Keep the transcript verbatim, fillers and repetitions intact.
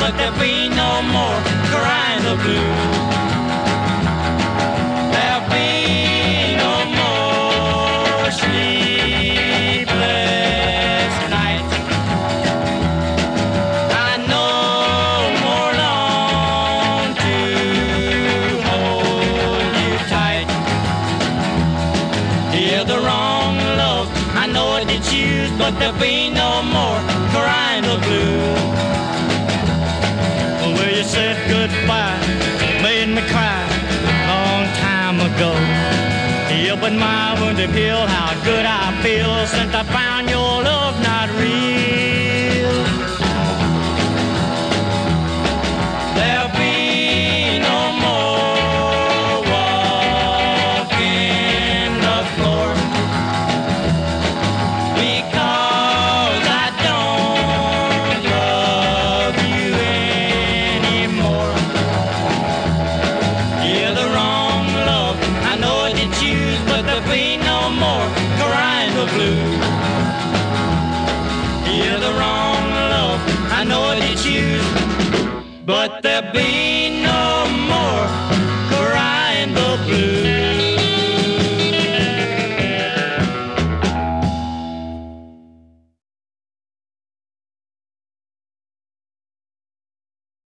but there be no more crying the blues. There'll be no more sleepless nights. I no more long to hold you tight. Hear the wrong love, I know what you choose, but there'll be no more crying the blues. Well, you said goodbye, made me cry long time ago. You opened my wounded pill, how good I feel since I found your love not real. There'll be no more walking the floor, because I don't love you anymore. You're the wrong love, I know what you choose, but there'll be no more crying the blues. You're the wrong love, I know what you choose, but there'll be no